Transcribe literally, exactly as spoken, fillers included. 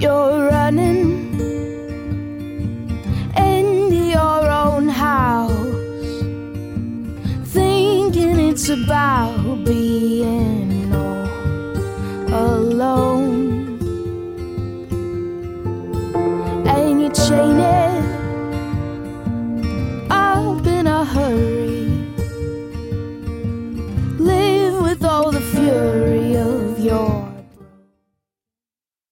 You're running in your own house, thinking it's about being